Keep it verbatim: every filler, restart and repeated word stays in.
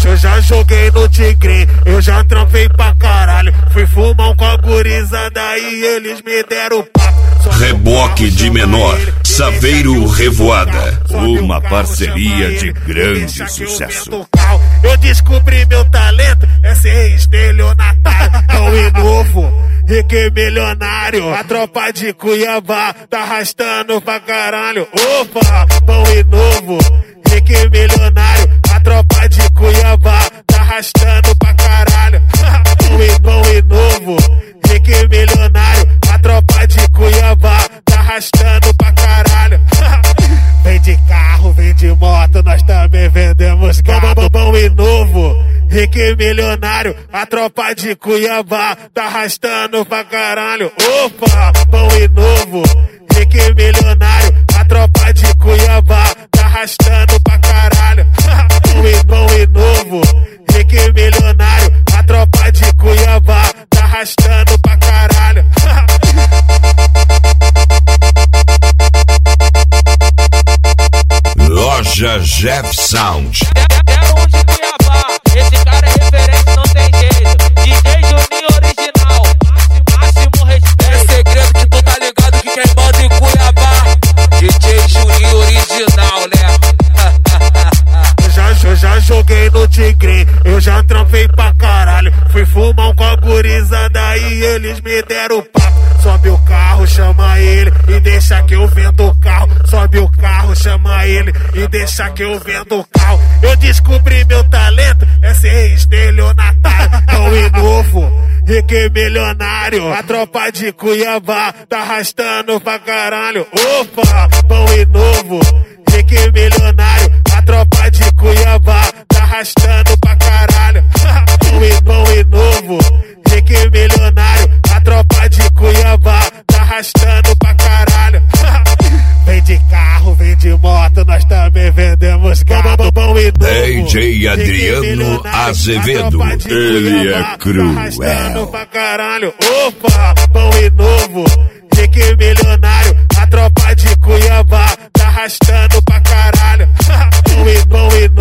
eu já joguei no Tigrinho, eu já trampei pra caralho. Fui fumar com a gurizada e eles me deram papo. Reboque de menor, Saveiro Revoada. Uma parceria de grande sucesso. Eu descobri meu talento, é ser estelionatário. Tão e novo, rico e milionário. A tropa de Cuiabá tá arrastando pra caralho. Opa, pão e novo, rico e milionário. A tropa de Cuiabá tá arrastando pra caralho. Pão e pão e novo, rico e milionário. A tropa de Cuiabá tá arrastando pra caralho. Vem de carro, vem de moto, nós também vendemos gado. Bom e novo, rico e milionário. A tropa de Cuiabá tá arrastando pra caralho. Opa, bom e novo, rico e milionário. A tropa de Cuiabá tá arrastando pra caralho. Bom e bom e novo, rico e milionário. A tropa de Cuiabá tá arrastando pra caralho. Loja Jeff Sound. É um de Cuiabá, esse cara é referência, não tem jeito. D J Juninho original, máximo respeito. É segredo que tu tá ligado que quem manda em Cuiabá, D J Juninho original, né? Eu já, eu já joguei no Tigrinho, eu já trampei pra caralho. Fui fumar com a gurizada e eles me deram papo. Sobe o carro, chama ele e deixa que eu vendo o carro. Sobe o carro, chama ele e deixa que eu vendo o carro. Eu descobri meu talento, é ser estelionatário. Tão e novo, rico e milionário. A tropa de Cuiabá tá arrastando pra caralho. Opa, bom e novo, rico e milionário. A tropa de Cuiabá tá arrastando pra caralho. Bom e bom e novo, rico e milionário. A tropa de Cuiabá tá arrastando pra caralho. Vem de carro, vem de moto, nós também vendemos gado. Bom e novo, D J Adriano Azevedo, ele é cruel. Tá arrastando pra caralho. Opa, bom e novo, rico e milionário. A tropa de Cuiabá tá arrastando pra caralho. Bom e bom e